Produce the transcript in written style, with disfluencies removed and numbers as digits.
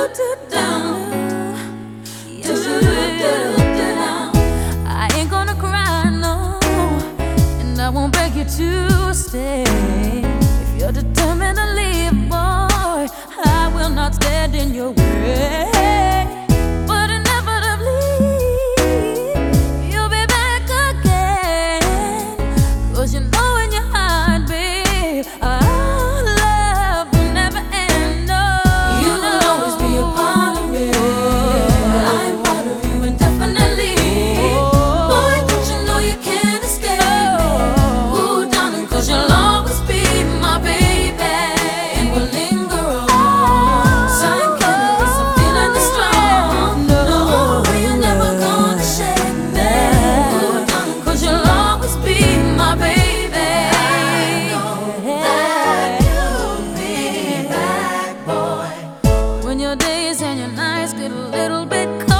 I ain't gonna cry, no, and I won't beg you to stay. If you're determined to leave, boy, I will not stand in your way. But inevitably, you'll be back again. 'Cause you know in your heart, babe, our love will never end. No, You will always be a part of me. I'm part of you indefinitely. Boy, don't you know you can't escape me? Ooh, darling, 'cause you'll always be my baby, and we'll linger on. Sign cannabis, I'm feeling the strong. No, you're never gonna shake me. Ooh, darling, 'cause you'll always be my baby. I know that you'll be back, boy. when your days and your nights get a little bit cold.